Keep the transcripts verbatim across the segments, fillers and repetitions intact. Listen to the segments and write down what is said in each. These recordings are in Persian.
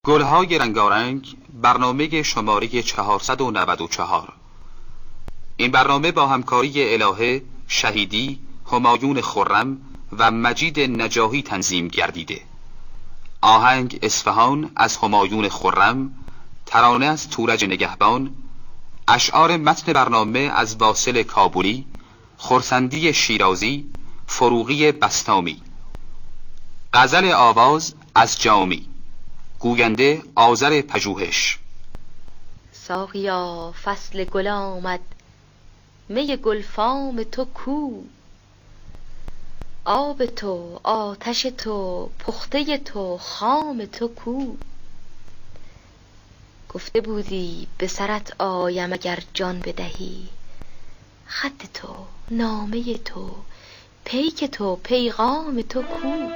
گلهای رنگارنگ، برنامه شماره چهارصد و نود و چهار. این برنامه با همکاری الهه، شهیدی، همایون خرم و مجید نجاهی تنظیم گردیده. آهنگ اصفهان از همایون خرم، ترانه از تورج نگهبان، اشعار متن برنامه از واصل کابلی، خرسندی شیرازی، فروغی بستامی. غزل آواز از جامی، گوینده آذر پژوهش. ساقیا فصل گل آمد، می گلفام تو کو؟ آب تو، آتش تو، پخته تو، خام تو کو؟ گفته بودی به سرت آیم اگر جان بدهی، خط تو، نامه تو، پیک تو، پیغام تو کو؟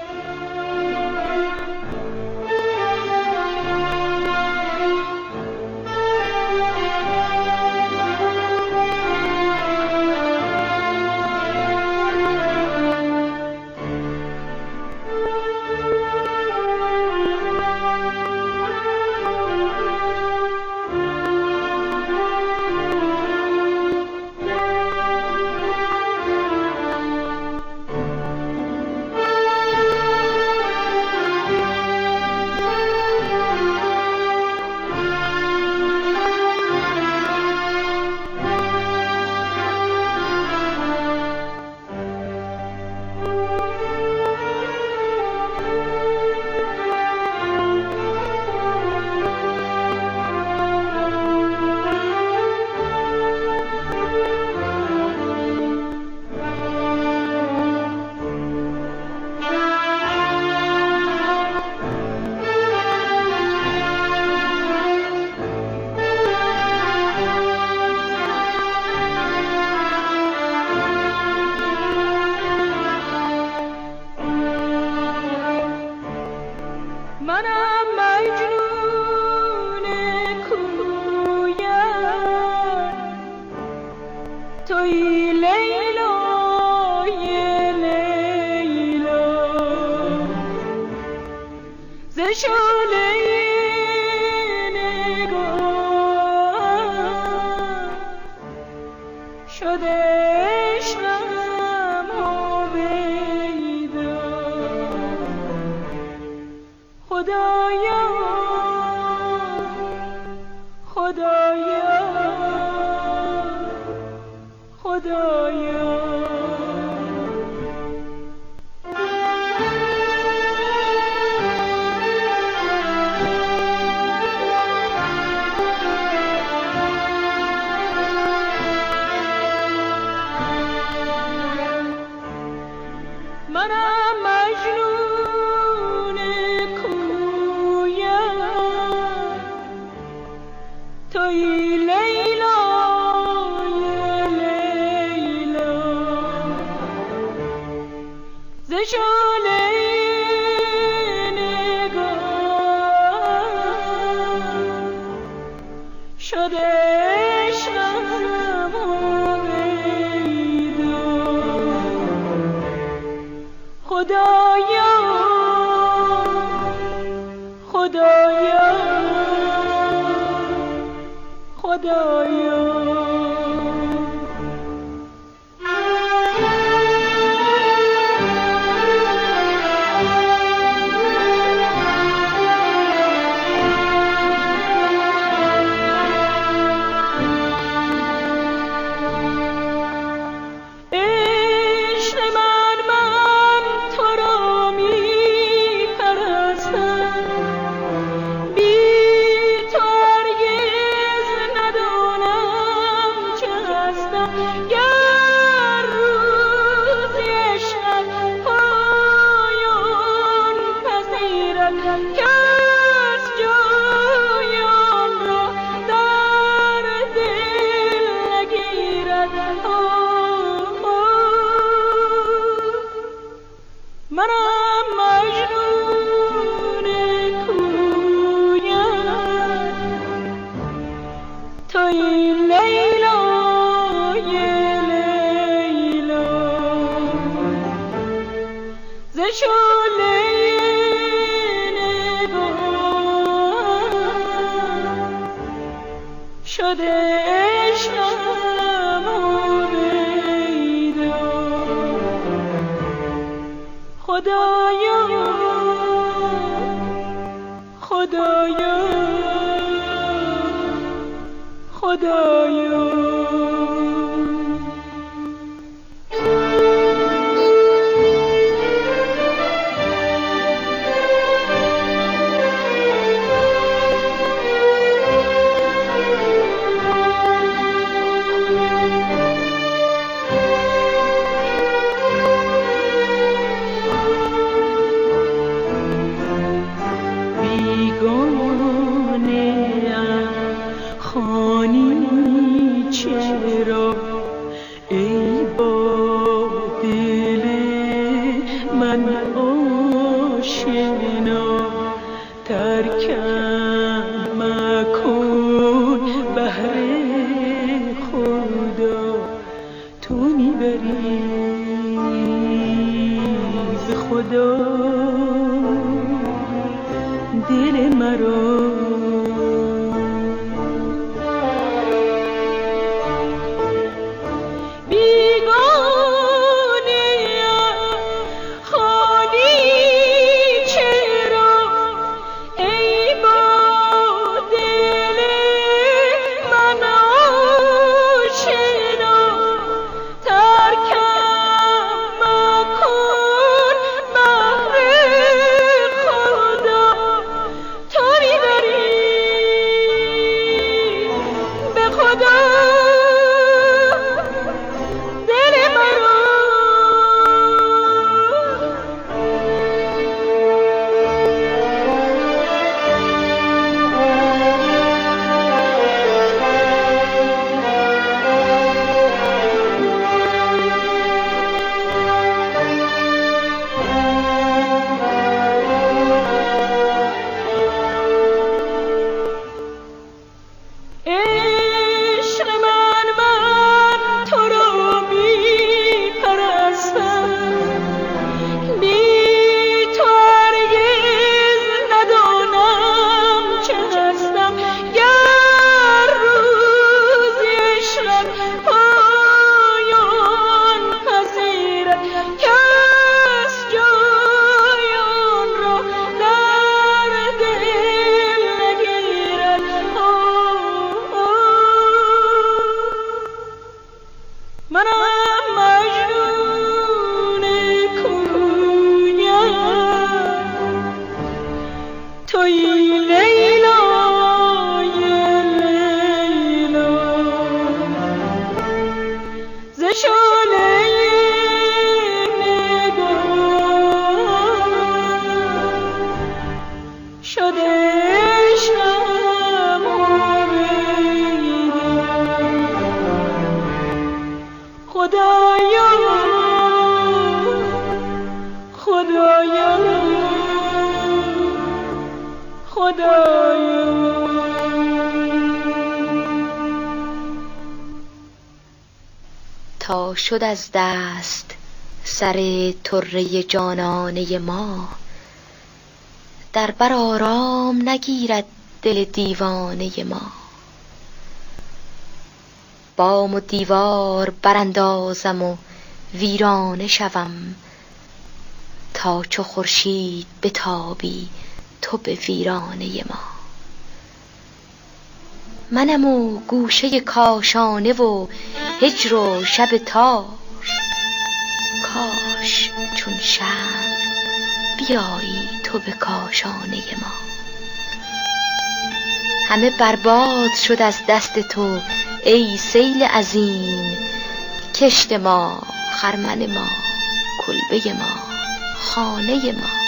خدایا خدایا خدایا منم مجنون کویم، توی لیلای لیلا، ز شعله نگاه شده عشقم خدایا خدایا خدایا منم مجنون کویم، توی لیلای لیلا، ز شعله نگاه شده عشقم هویدا. خدایا خدایا خدایا دل مرا تا شد از دست سر طره جانانه ما، در بر آرام نگیرد دل دیوانه ما. بام و دیوار براندازم و ویرانه شوم، تا چو خورشید بتابی تو به ویرانه ما. منم و گوشه کاشانه و هجر و شب تار، کاش چون شمع بیایی تو به کاشانه ما. همه برباد شد از دست تو ای سیل عظیم، کشت ما، خرمن ما، کلبه ما، خانه ما.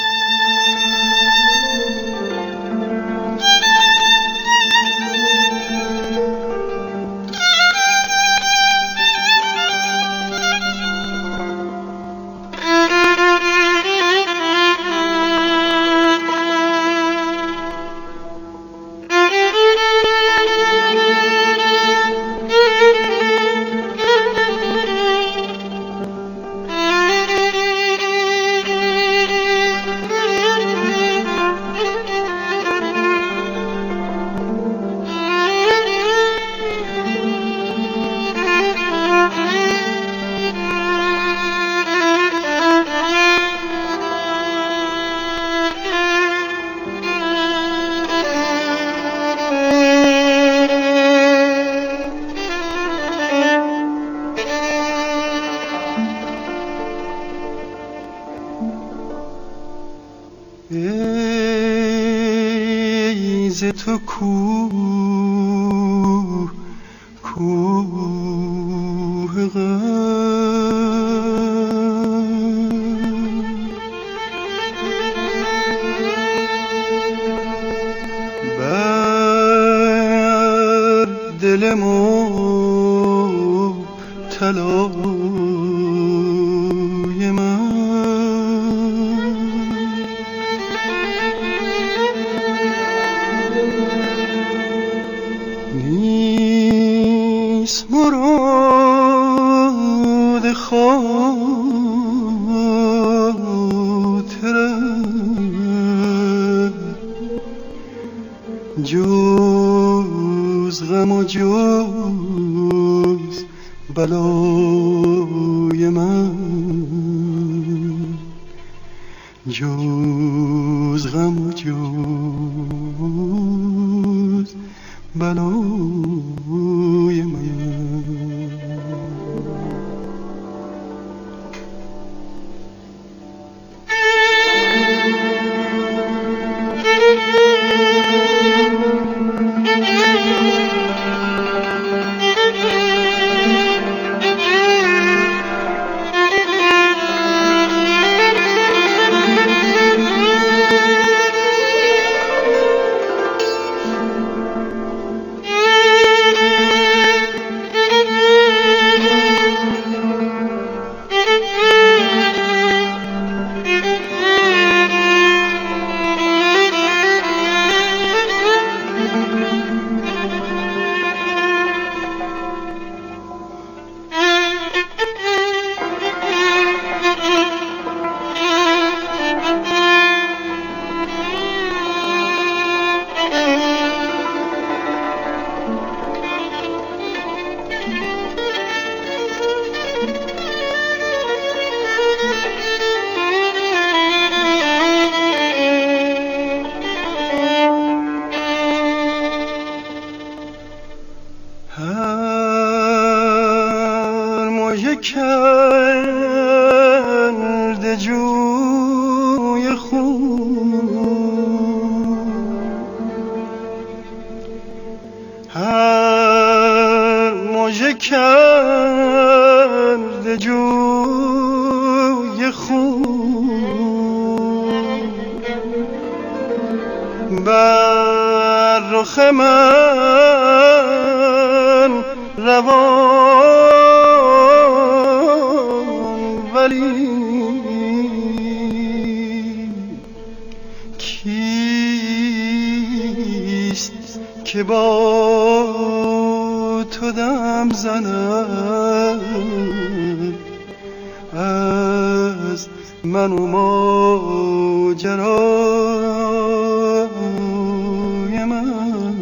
ز تو کوه کوه غم بر دل مبتلای من نیست مراد خاطرم جز غم و جز بلای من جز غم و جز بلای من. هر مژه کرده جوی خون هر مژه کرده جوی خون بر رخ من روان ولی کیست که با تو دم زند از من و ماجرای من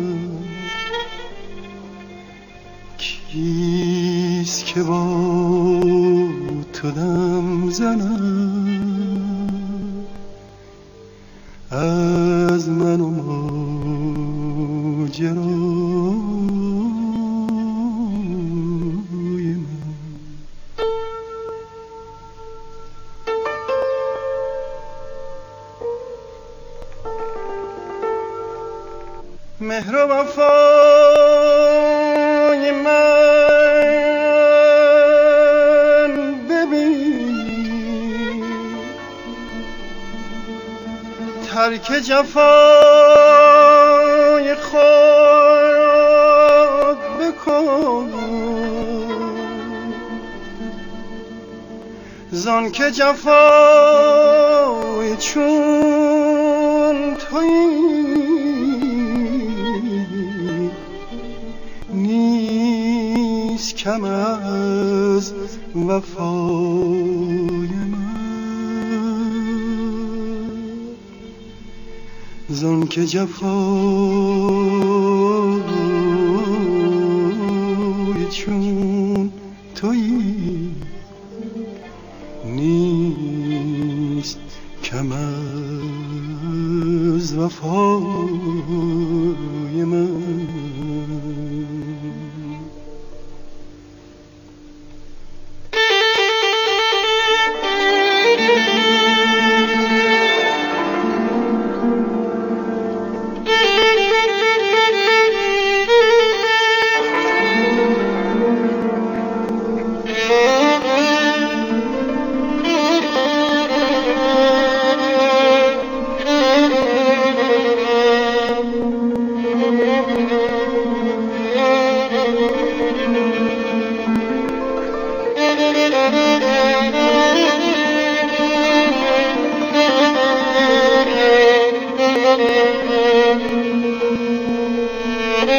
کیست که با تو دم زند از من و ماجرای من. مهر و وفای من ببین ترک جفای خود بکن زان که جفای چون تویی نیست کم از وفای من زان که جفای چون تویی نیست کم از وفای من.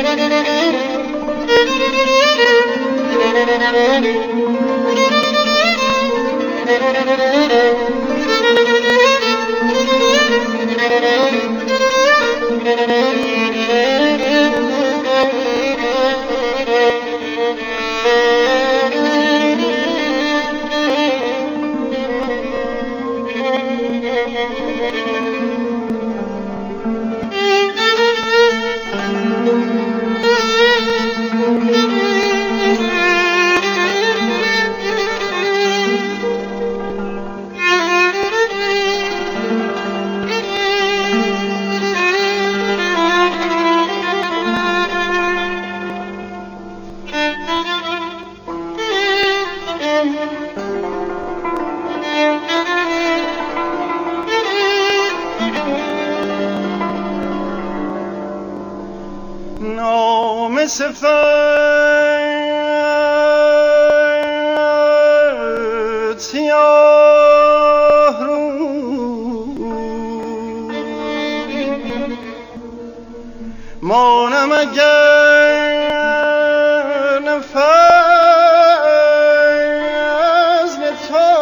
نام سفید سیاه رو مانم اگر نفضل تو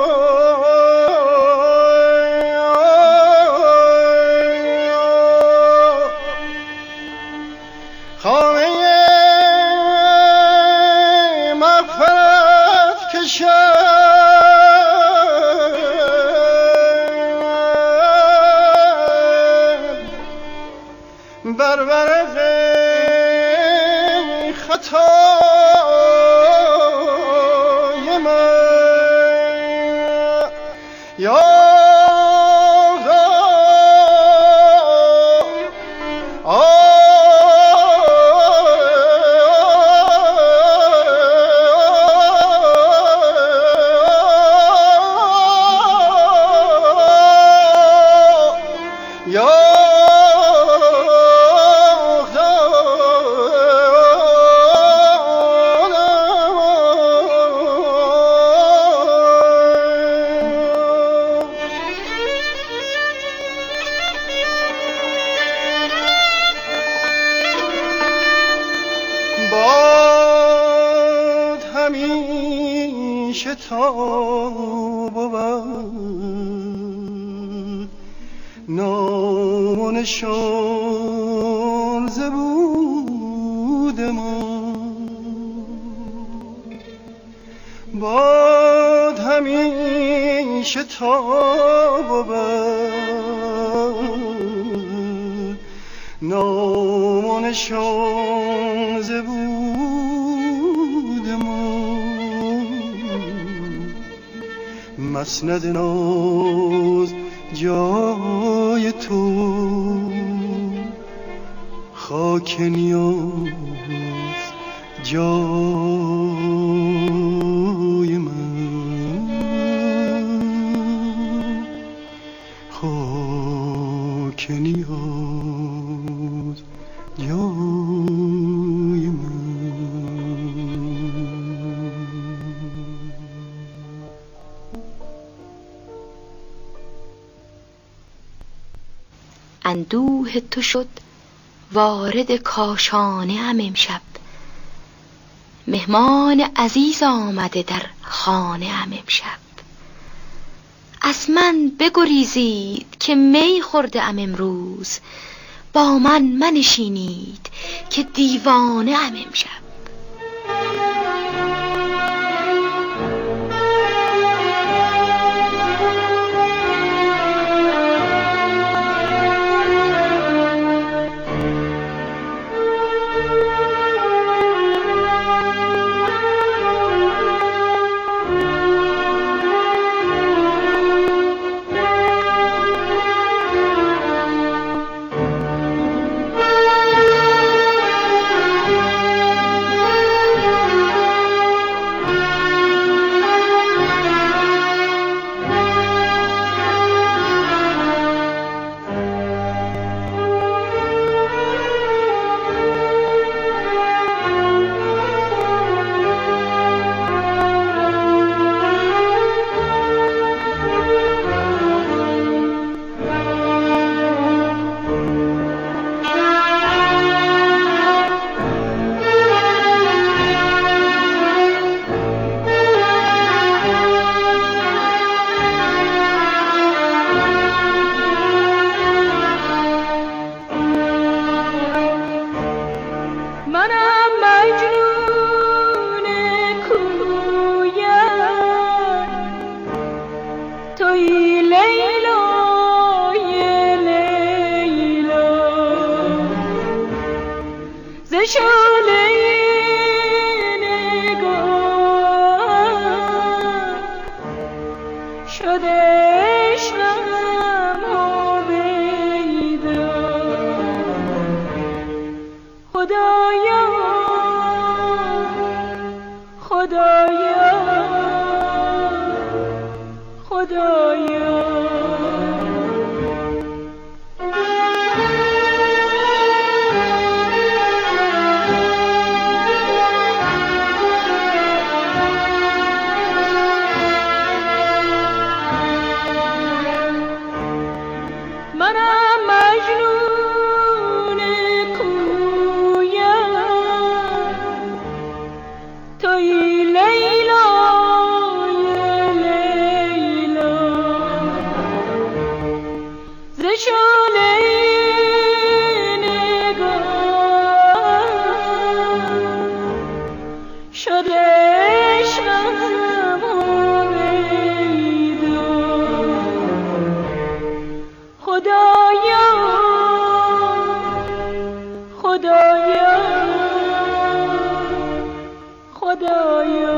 خانه مغفرت کشد بر ورق خطای من یا باد همیشه تا بود نام و نشان ز بود ما باد همیشه تا بود نام و نشان ز بود ما مسند ناز جای تو خاک نیاز جای من خاک نیاز جای من. اندوه تو شد وارد کاشانه ام امشب، مهمان عزیز آمده در خانه ام امشب. از من بگریزید که می خورده ام امروز، با من منشینید که دیوانه ام امشب. منم مجنون کویم، توی لیلای لیلا، ز شعله نگاه شده عشقم هویدا. خدایا خدایا خدایا منم مجنون کویم، توی لیلای لیلا، ز شعله نگاه شده عشقم هویدا. خدایا خدایا خدایا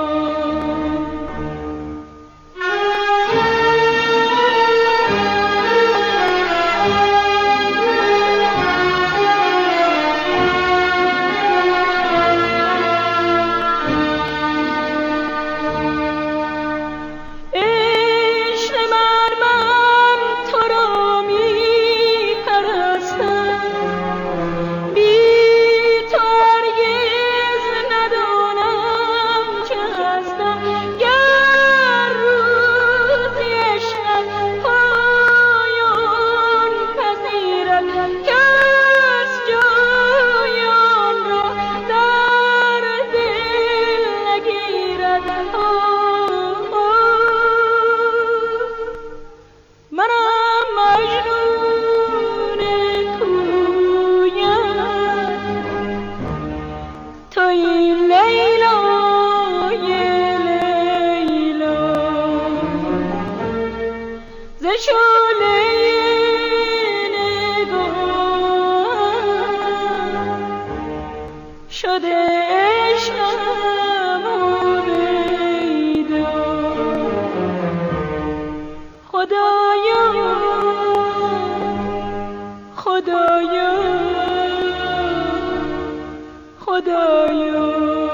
شده عشقم هویدا. خدایا خدایا خدایا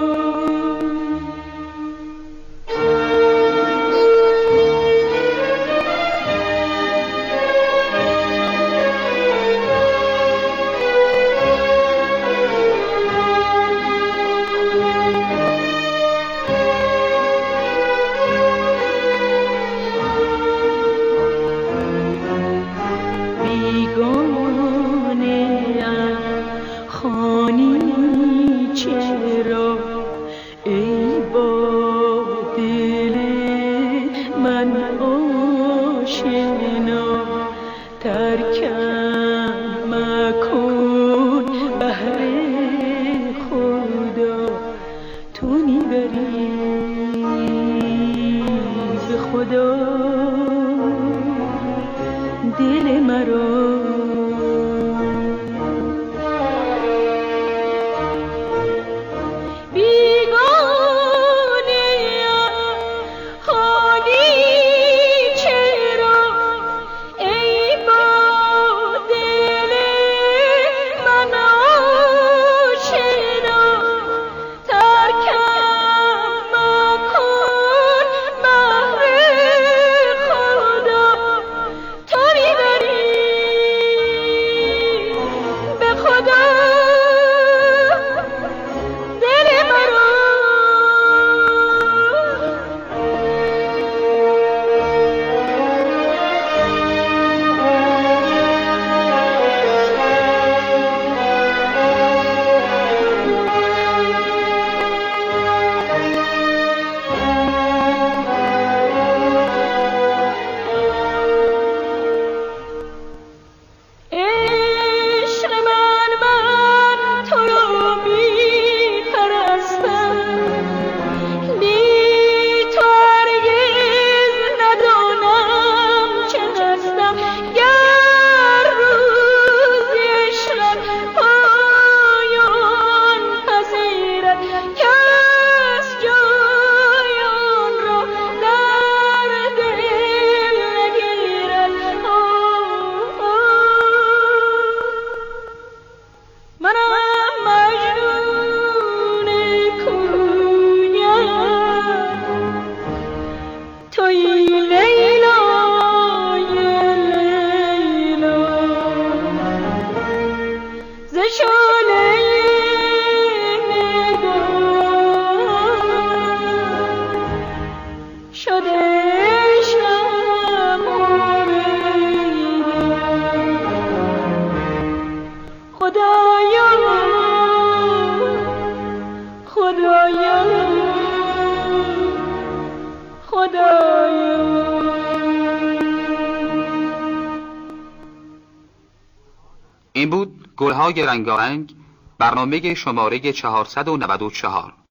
دل مرا لاله نگاه شده خدایا خدایا خدایا. این بود گلهای رنگارنگ، برنامه شماره چهارصد و نود و چهار.